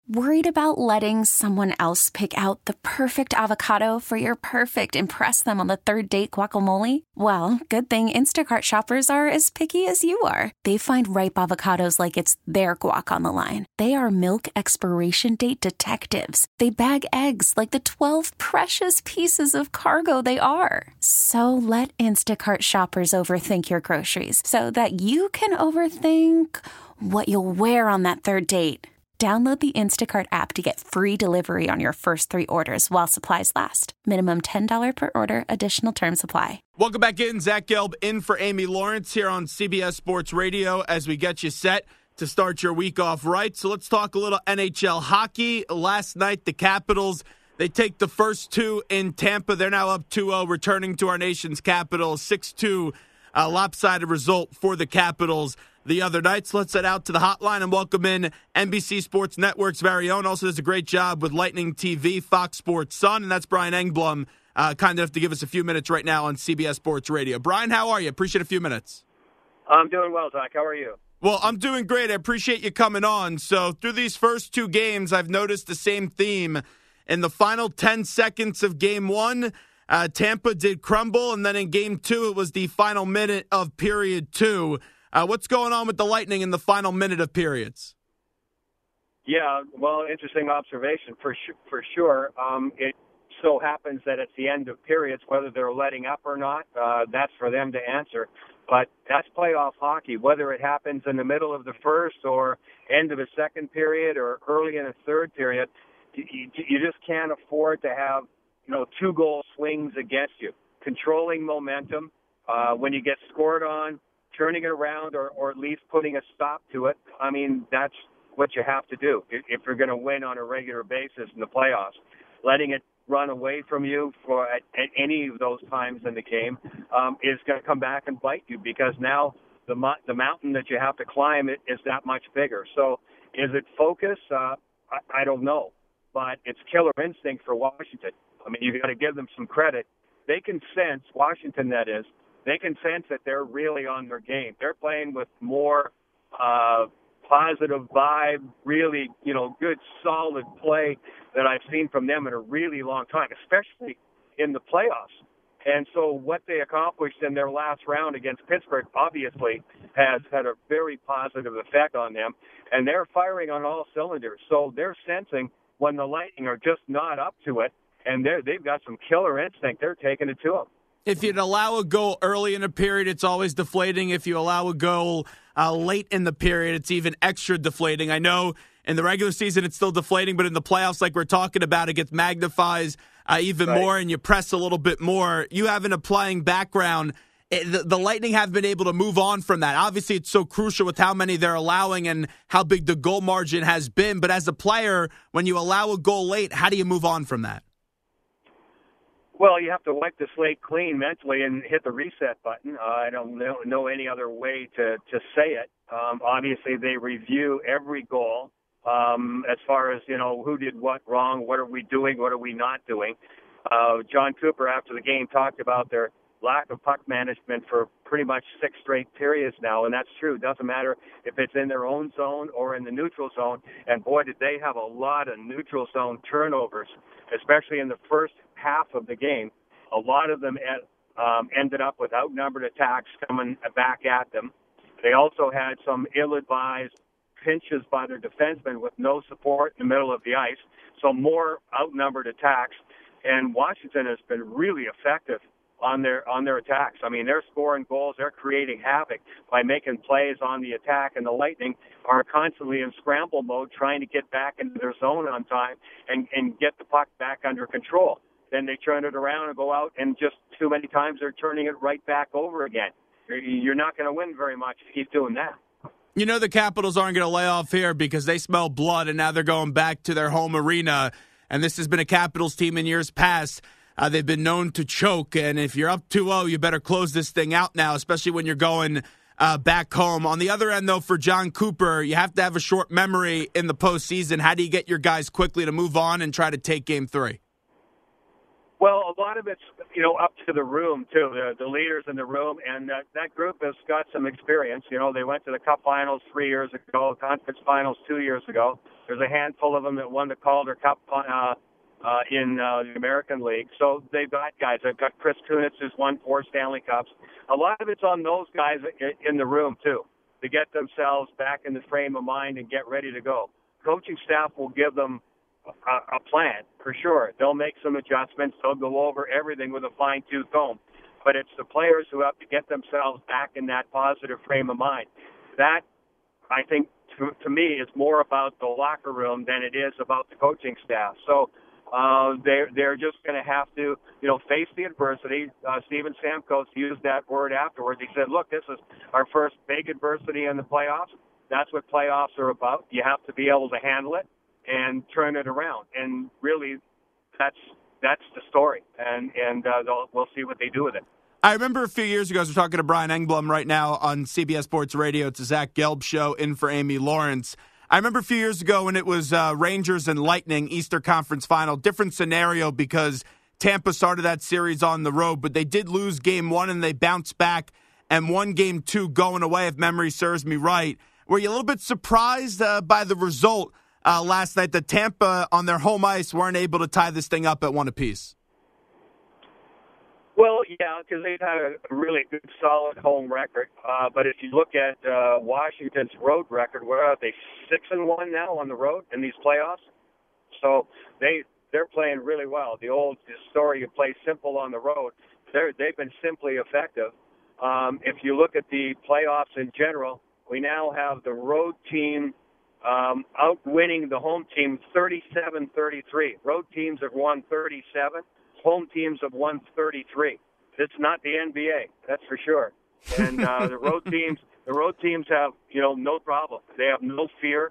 Worried about letting someone else pick out the perfect avocado for your perfect impress them on the third date guacamole? Well, good thing Instacart shoppers are as picky as you are. They find ripe avocados like it's their guac on the line. They are milk expiration date detectives. They bag eggs like the 12 precious pieces of cargo they are. So let Instacart shoppers overthink your groceries so that you can overthink what you'll wear on that third date. Download the Instacart app to get free delivery on your first 3 orders while supplies last. Minimum $10 per order. Additional terms apply. Welcome back in. Zach Gelb in for Amy Lawrence here on CBS Sports Radio as we get you set to start your week off right. So let's talk a little NHL hockey. Last night, the Capitals, they take the first 2 in Tampa. They're now up 2-0, returning to our nation's capital. 6-2 lopsided result for the Capitals the other night. So let's head out to the hotline and welcome in NBC Sports Network's very own. Also does a great job with Lightning TV, Fox Sports Sun, and that's Brian Engblom, kind enough to give us a few minutes right now on CBS Sports Radio. Brian, how are you? Appreciate a few minutes. I'm doing well, Zach. How are you? Well, I'm doing great. I appreciate you coming on. So through these first 2 games, I've noticed the same theme. In the final 10 seconds of Game 1, Tampa did crumble, and then in Game 2, it was the final minute of Period 2. What's going on with the Lightning in the final minute of periods? Yeah, well, interesting observation for sure. It so happens that it's the end of periods, whether they're letting up or not, that's for them to answer. But that's playoff hockey, whether it happens in the middle of the first or end of a second period or early in a third period. You just can't afford to have 2-goal swings against you. Controlling momentum when you get scored on, turning it around or at least putting a stop to it. I mean, that's what you have to do if you're going to win on a regular basis in the playoffs. Letting it run away from you at any of those times in the game is going to come back and bite you, because now the mountain that you have to climb is that much bigger. So is it focus? I don't know. But it's killer instinct for Washington. I mean, you've got to give them some credit. They can sense, Washington that is, they can sense that they're really on their game. They're playing with more positive vibe, really, good, solid play that I've seen from them in a really long time, especially in the playoffs. And so what they accomplished in their last round against Pittsburgh obviously has had a very positive effect on them, and they're firing on all cylinders. So they're sensing when the Lightning are just not up to it, and they've got some killer instinct. They're taking it to them. If you'd allow a goal early in a period, it's always deflating. If you allow a goal late in the period, it's even extra deflating. I know in the regular season it's still deflating, but in the playoffs, like we're talking about, it gets magnifies even more, and you press a little bit more. You have an applying background. The Lightning have been able to move on from that. Obviously, it's so crucial with how many they're allowing and how big the goal margin has been. But as a player, when you allow a goal late, how do you move on from that? Well, you have to wipe the slate clean mentally and hit the reset button. I don't know any other way to say it. Obviously, they review every goal as far as, who did what wrong, what are we doing, what are we not doing. John Cooper, after the game, talked about their lack of puck management for pretty much 6 straight periods now, and that's true. It doesn't matter if it's in their own zone or in the neutral zone, and boy, did they have a lot of neutral zone turnovers, especially in the first half of the game. A lot of them ended up with outnumbered attacks coming back at them. They also had some ill-advised pinches by their defensemen with no support in the middle of the ice, so more outnumbered attacks, and Washington has been really effective on their attacks. I mean, they're scoring goals, they're creating havoc by making plays on the attack, and the Lightning are constantly in scramble mode trying to get back into their zone on time and get the puck back under control. Then they turn it around and go out, and just too many times they're turning it right back over again. You're not going to win very much if you keep doing that. The Capitals aren't going to lay off here because they smell blood, and now they're going back to their home arena. And this has been a Capitals team in years past. They've been known to choke, and if you're up 2-0, you better close this thing out now, especially when you're going back home. On the other end, though, for John Cooper, you have to have a short memory in the postseason. How do you get your guys quickly to move on and try to take Game 3? Well, a lot of it's, up to the room, too, the leaders in the room, and that group has got some experience. They went to the Cup Finals 3 years ago, Conference Finals 2 years ago. There's a handful of them that won the Calder Cup in the American League. So they've got guys. They've got Chris Kunitz, who's won 4 Stanley Cups. A lot of it's on those guys in the room, too, to get themselves back in the frame of mind and get ready to go. Coaching staff will give them a plan, for sure. They'll make some adjustments. They'll go over everything with a fine-tooth comb. But it's the players who have to get themselves back in that positive frame of mind. That, I think, to me, is more about the locker room than it is about the coaching staff. So they're just going to have to, face the adversity. Steven Stamkos used that word afterwards. He said, look, this is our first big adversity in the playoffs. That's what playoffs are about. You have to be able to handle it and turn it around. And really, that's the story. And we'll see what they do with it. I remember a few years ago, as we're talking to Brian Engblom right now on CBS Sports Radio. It's a Zach Gelb show in for Amy Lawrence. I remember a few years ago when it was Rangers and Lightning Eastern Conference Final. Different scenario because Tampa started that series on the road, but they did lose Game 1 and they bounced back and won Game 2 going away, if memory serves me right. Were you a little bit surprised by the result last night that Tampa on their home ice weren't able to tie this thing up at 1 apiece? Well, yeah, because they've had a really good, solid home record. But if you look at Washington's road record, where are they 6-1 now on the road in these playoffs? So they're playing really well. The old story, you play simple on the road. They've been simply effective. If you look at the playoffs in general, we now have the road team outwinning the home team 37-33. Road teams have won 37. Home teams have won 33. It's not the NBA, that's for sure. And the road teams have, no problem. They have no fear.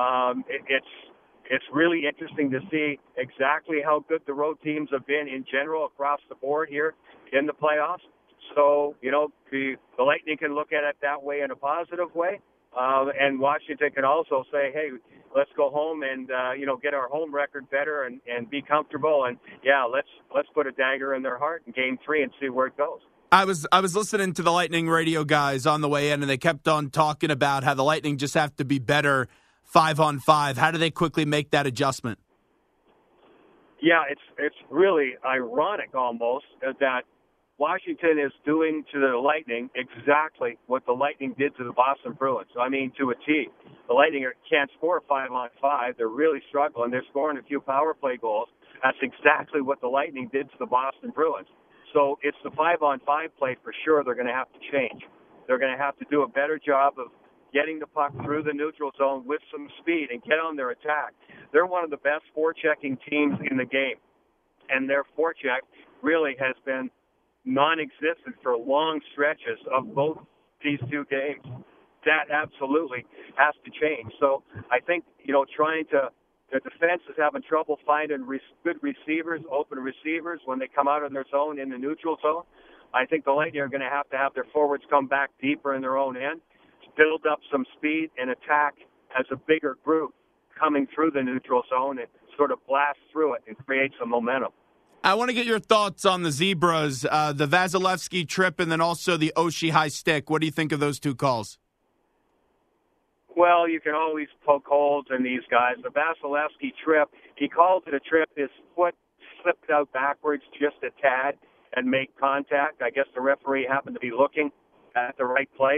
It's really interesting to see exactly how good the road teams have been in general across the board here in the playoffs. So, the Lightning can look at it that way in a positive way. And Washington can also say, hey, let's go home and, get our home record better and be comfortable. And, let's put a dagger in their heart in Game 3 and see where it goes. I was listening to the Lightning radio guys on the way in, and they kept on talking about how the Lightning just have to be better 5-on-5. How do they quickly make that adjustment? Yeah, it's really ironic almost that Washington is doing to the Lightning exactly what the Lightning did to the Boston Bruins. I mean, to a T. The Lightning can't score 5-on-5. They're really struggling. They're scoring a few power play goals. That's exactly what the Lightning did to the Boston Bruins. So it's the 5-on-5 play for sure they're going to have to change. They're going to have to do a better job of getting the puck through the neutral zone with some speed and get on their attack. They're one of the best forechecking teams in the game. And their forecheck really has been non-existent for long stretches of both these two games. That absolutely has to change. So I think, the defense is having trouble finding good receivers, open receivers when they come out of their zone in the neutral zone. I think the Lightning are going to have their forwards come back deeper in their own end, build up some speed and attack as a bigger group coming through the neutral zone and sort of blast through it and create some momentum. I want to get your thoughts on the Zebras, the Vasilevsky trip, and then also the Oshie high stick. What do you think of those two calls? Well, you can always poke holes in these guys. The Vasilevsky trip, he called it a trip. His foot slipped out backwards just a tad and made contact. I guess the referee happened to be looking at the right place.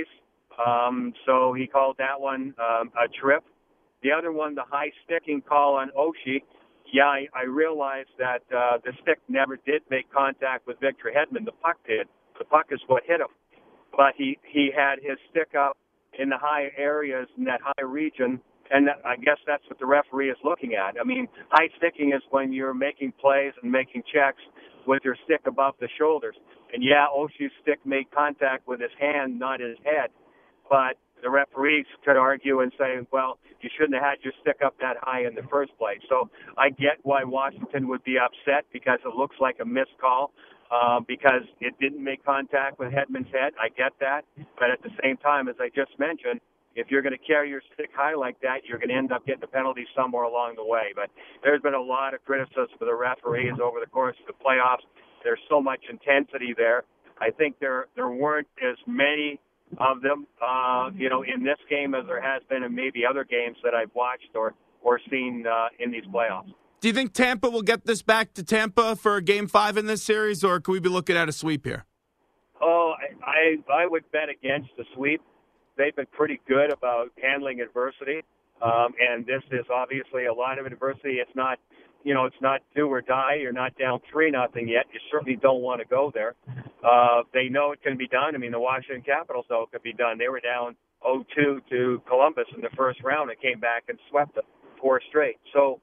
So he called that one a trip. The other one, the high sticking call on Oshie, I realized that the stick never did make contact with Victor Hedman. The puck did. The puck is what hit him. But he had his stick up in the high areas in that high region, and I guess that's what the referee is looking at. I mean, high sticking is when you're making plays and making checks with your stick above the shoulders. And, Oshie's stick made contact with his hand, not his head. But the referees could argue and say, well, you shouldn't have had your stick up that high in the first place. So I get why Washington would be upset because it looks like a missed call because it didn't make contact with Hedman's head. I get that. But at the same time, as I just mentioned, if you're going to carry your stick high like that, you're going to end up getting a penalty somewhere along the way. But there's been a lot of criticism for the referees over the course of the playoffs. There's so much intensity there. I think there weren't as many of them, in this game as there has been in maybe other games that I've watched or or seen in these playoffs. Do you think Tampa will get this back to Tampa for Game 5 in this series, or could we be looking at a sweep here? Oh, I would bet against the sweep. They've been pretty good about handling adversity, and this is obviously a lot of adversity. It's not, it's not do or die. You're not down 3-0 yet. You certainly don't want to go there. They know it can be done. I mean, the Washington Capitals know it could be done. They were down 0-2 to Columbus in the first round and came back and swept them 4 straight. So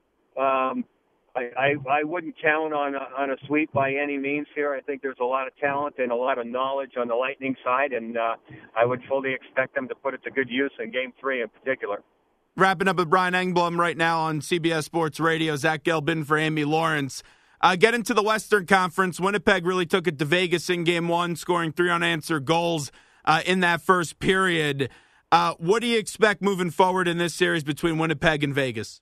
I wouldn't count on a sweep by any means here. I think there's a lot of talent and a lot of knowledge on the Lightning side, and I would fully expect them to put it to good use in Game 3 in particular. Wrapping up with Brian Engblom right now on CBS Sports Radio. Zach Gelb for Amy Lawrence. Get into the Western Conference. Winnipeg really took it to Vegas in Game 1, scoring 3 unanswered goals in that first period. What do you expect moving forward in this series between Winnipeg and Vegas?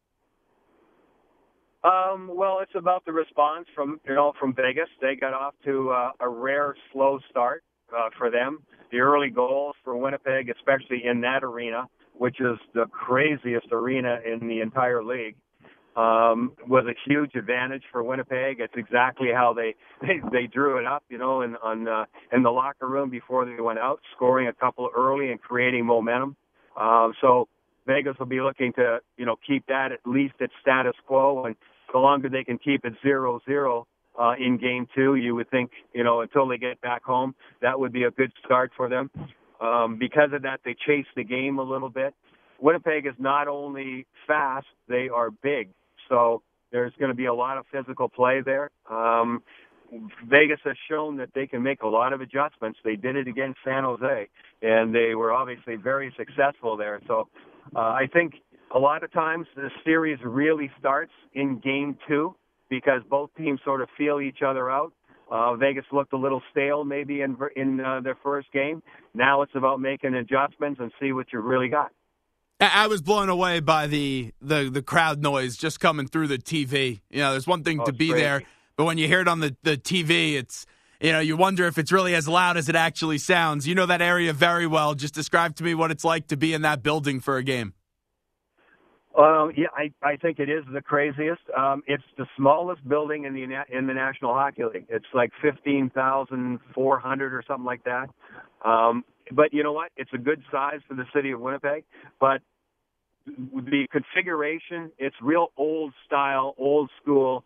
Well, it's about the response from Vegas. They got off to a rare slow start for them. The early goals for Winnipeg, especially in that arena, which is the craziest arena in the entire league, was a huge advantage for Winnipeg. It's exactly how they drew it up, in the locker room before they went out, scoring a couple early and creating momentum. So Vegas will be looking to, keep that at least at status quo, and the longer they can keep it 0-0 in Game 2, you would think, until they get back home, that would be a good start for them. Because of that, they chase the game a little bit. Winnipeg is not only fast, they are big. So there's going to be a lot of physical play there. Vegas has shown that they can make a lot of adjustments. They did it against San Jose, and they were obviously very successful there. So I think a lot of times the series really starts in Game 2 because both teams sort of feel each other out. Vegas looked a little stale maybe in their first game. Now it's about making adjustments and see what you really got. I was blown away by the crowd noise just coming through the TV. There's one thing to be crazy there, but when you hear it on the TV, it's, you wonder if it's really as loud as it actually sounds. You know that area very well. Just describe to me what it's like to be in that building for a game. Yeah, I think it is the craziest. It's the smallest building in the National Hockey League. It's like 15,400 or something like that. But you know what? It's a good size for the city of Winnipeg. But the configuration, it's real old style, old school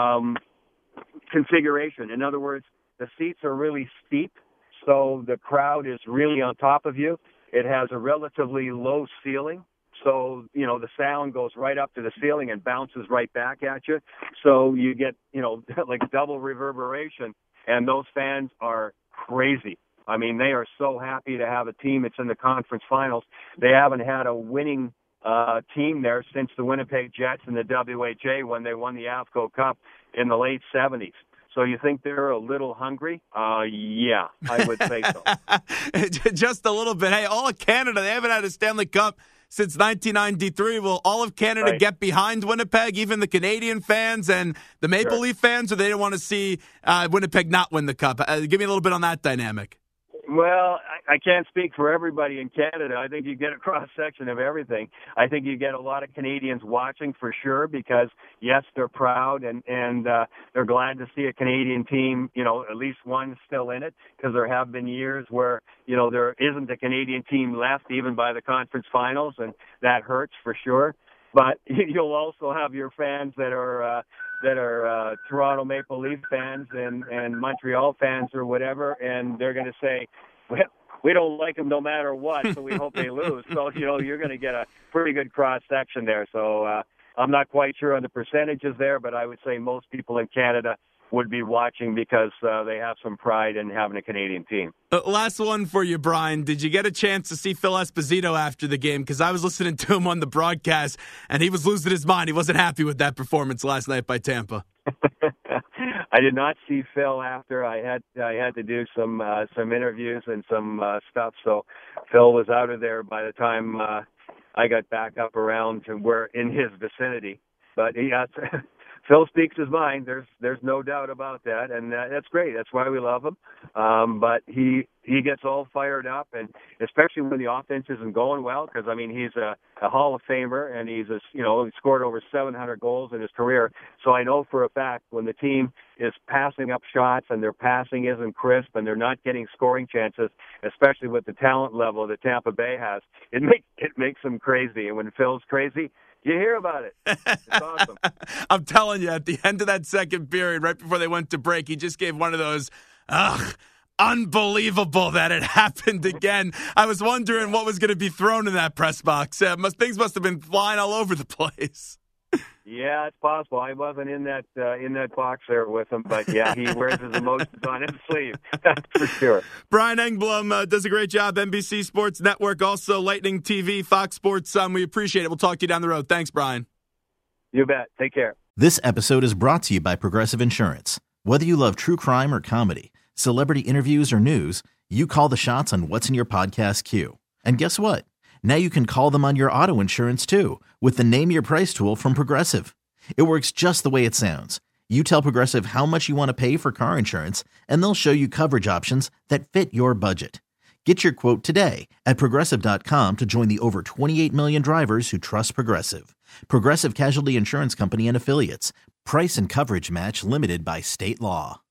configuration. In other words, the seats are really steep, so the crowd is really on top of you. It has a relatively low ceiling. So, the sound goes right up to the ceiling and bounces right back at you. So you get, like double reverberation. And those fans are crazy. I mean, they are so happy to have a team that's in the conference finals. They haven't had a winning team there since the Winnipeg Jets in the WHA when they won the AFCO Cup in the late 70s. So you think they're a little hungry? Yeah, I would say so. Just a little bit. Hey, all of Canada, they haven't had a Stanley Cup since 1993. Will all of Canada get behind Winnipeg, even the Canadian fans and the Maple Leaf fans, or they didn't want to see Winnipeg not win the Cup? Give me a little bit on that dynamic. Well, I can't speak for everybody in Canada. I think you get a cross-section of everything. I think you get a lot of Canadians watching for sure because, yes, they're proud and they're glad to see a Canadian team, at least one still in it, because there have been years where, there isn't a Canadian team left even by the conference finals, and that hurts for sure. But you'll also have your fans that are Toronto Maple Leaf fans and Montreal fans or whatever, and they're going to say, well, we don't like them no matter what, so we hope they lose. So, you're going to get a pretty good cross-section there. So I'm not quite sure on the percentages there, but I would say most people in Canada would be watching because they have some pride in having a Canadian team. Last one for you, Brian. Did you get a chance to see Phil Esposito after the game? Because I was listening to him on the broadcast, and he was losing his mind. He wasn't happy with that performance last night by Tampa. I did not see Phil after. I had to do some interviews and some stuff, so Phil was out of there by the time I got back up around to where in his vicinity. But Phil speaks his mind. There's no doubt about that, and that's great. That's why we love him. But he he gets all fired up, and especially when the offense isn't going well, because I mean he's a Hall of Famer, and he scored over 700 goals in his career. So I know for a fact when the team is passing up shots and their passing isn't crisp and they're not getting scoring chances, especially with the talent level that Tampa Bay has, it makes them crazy. And when Phil's crazy, you hear about it. It's awesome. I'm telling you, at the end of that second period, right before they went to break, he just gave one of those, unbelievable that it happened again. I was wondering what was going to be thrown in that press box. Things must have been flying all over the place. Yeah, it's possible. I wasn't in that box there with him, but yeah, he wears his emotions on his sleeve. That's for sure. Brian Engblom does a great job. NBC Sports Network, also Lightning TV, Fox Sports. We appreciate it. We'll talk to you down the road. Thanks, Brian. You bet. Take care. This episode is brought to you by Progressive Insurance. Whether you love true crime or comedy, celebrity interviews or news, you call the shots on what's in your podcast queue. And guess what? Now you can call them on your auto insurance too with the Name Your Price tool from Progressive. It works just the way it sounds. You tell Progressive how much you want to pay for car insurance, and they'll show you coverage options that fit your budget. Get your quote today at Progressive.com to join the over 28 million drivers who trust Progressive. Progressive Casualty Insurance Company and Affiliates. Price and coverage match limited by state law.